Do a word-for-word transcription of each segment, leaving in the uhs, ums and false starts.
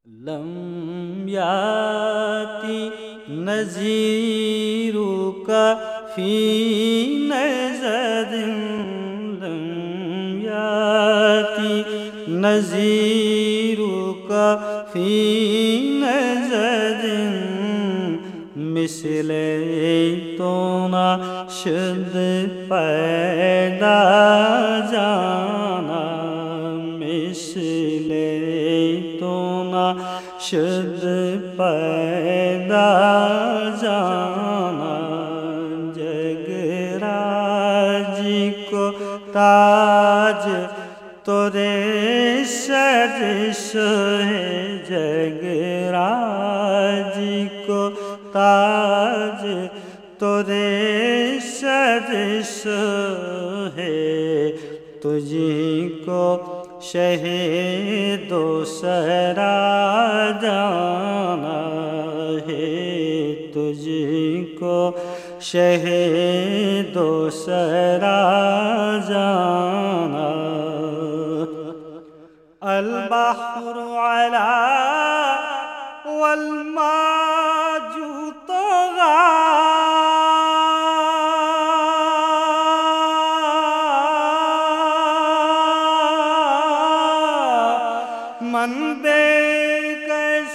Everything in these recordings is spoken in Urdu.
لم یاتی نذیرک فی نظر لم یاتی نذیرک فی نظر مثل تو نہ شد پیدا جانا مثل تو نہ شد پیدا جانا جگراجی کو تاج تورے سر ہے جگراجی کو تاج تورے سر ہے تجھی کو شہید و سرا جانا ہے تجھی کو شہید و سرا جانا البحر علا والماج طغى من بے کش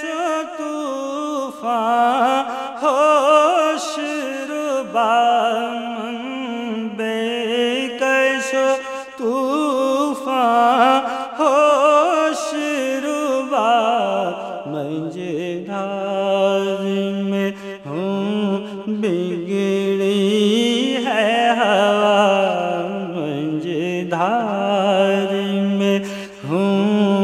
طوفان ہوش ربا من بے کش طوفان ہوش ربا میں جدھار میں ہوں بگڑی ہے ہوا میں جدھار میں ہوں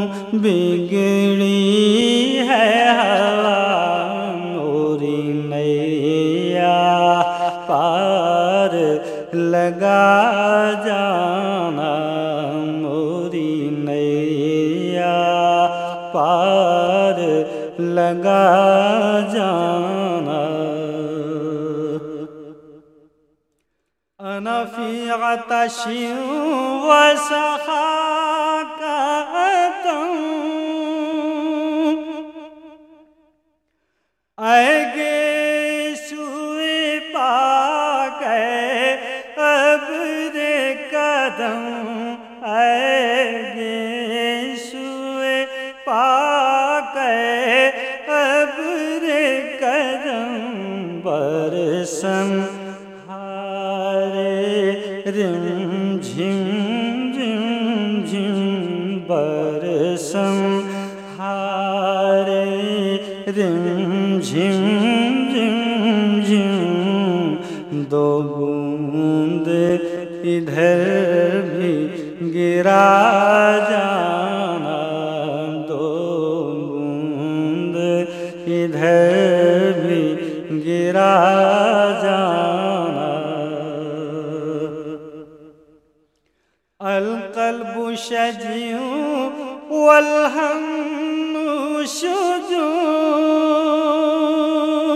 بگڑی ہے ہوا موری نیا پار لگا جانا موری نیا پار لگا جانا انا فی عطش وسخاک اے گیسوئے پاک اے ابر قدم اے گیسوئے پاک اے ابر قدم برسن ہارے رم جھم جھم جھم برسن ہارے رم جھم جھم جھم دو بوند ادھر بھی گرا جانا دو بوند ادھر بھی گرا جانا القلب شجیع والہم شجون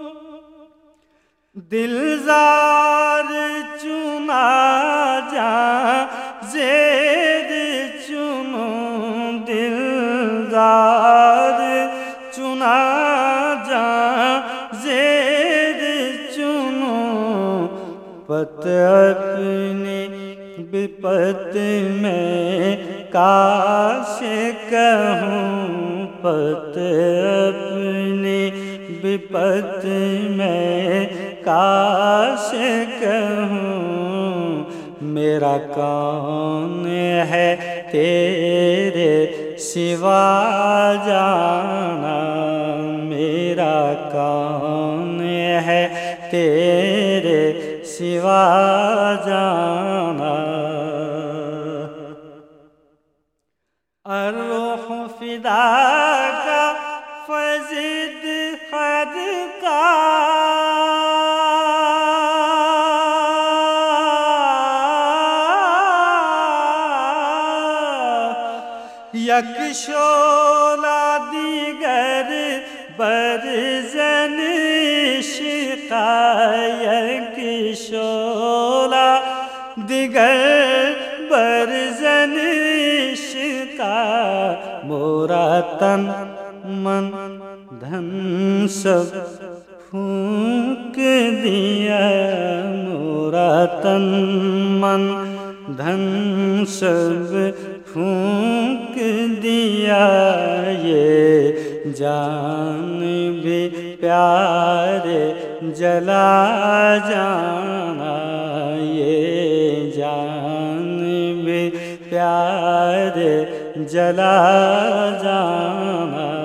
دل زار چنا جا زید چنو دل زار چنا جا زید چنو پت اپنی بپت میں کاش کہوں پت اپنی بپت میں کاش کہوں میرا کون ہے تیرے سوا جانا میرا کون ہے تیرے سوا جانا الروح فداک فزد خد کا یک شعلہ دیگر برزن عشقا یک شعلہ دیگر برزن عشقا مورا تن من دھن سب پھونک دیا مورا تن من دھن سب پھونک دیا یہ جان بھی پیارے جلا جانا یہ جان بھی پیارے جلا جانا